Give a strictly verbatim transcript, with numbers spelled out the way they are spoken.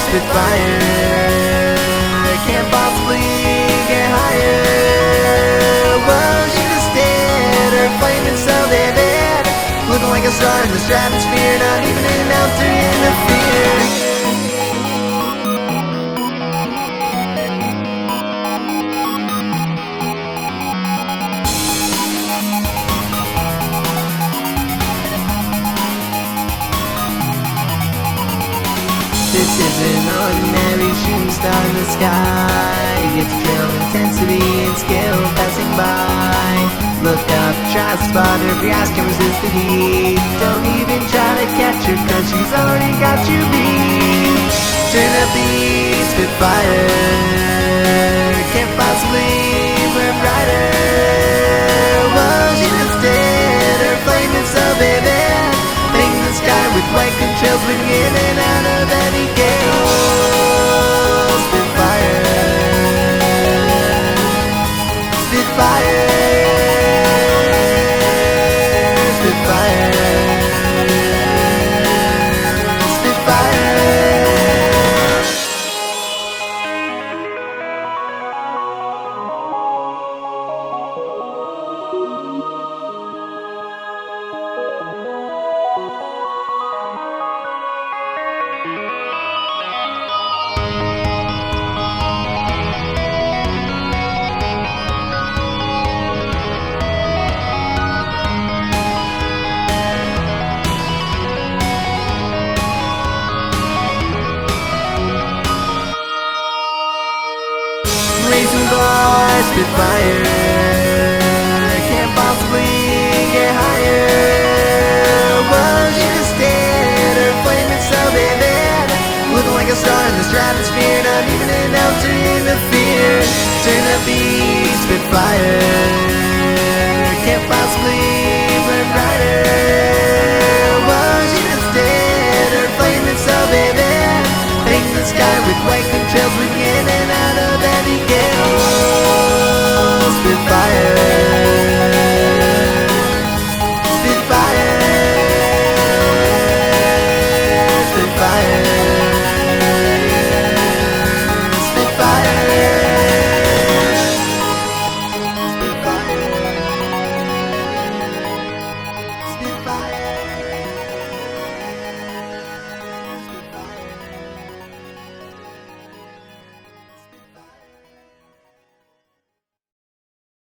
Spitfire can't possibly get higher. Well, she just did, her flaming so vivid, looking like a star in the stratosphere, not even an ounce to interfere. This isn't ordinary shooting star in the sky. It's thrill, intensity, and skill passing by. Look up, try to spot her if your eyes can resist the heat. Don't even try to catch her, cause she's already got you beat. Turn up the Spitfire, can't possibly burn brighter. Well, she just did, her flame is so vivid, painting the sky with white contrails, swinging in and out of any gale. Spitfire, Spitfire, Spitfire, Spitfire. Racing bar, Spitfire can't possibly get higher. Well, she just did, her flame is so vivid, looking like a star in the stratosphere, not even an ounce to interfere. Turn up the Spitfire.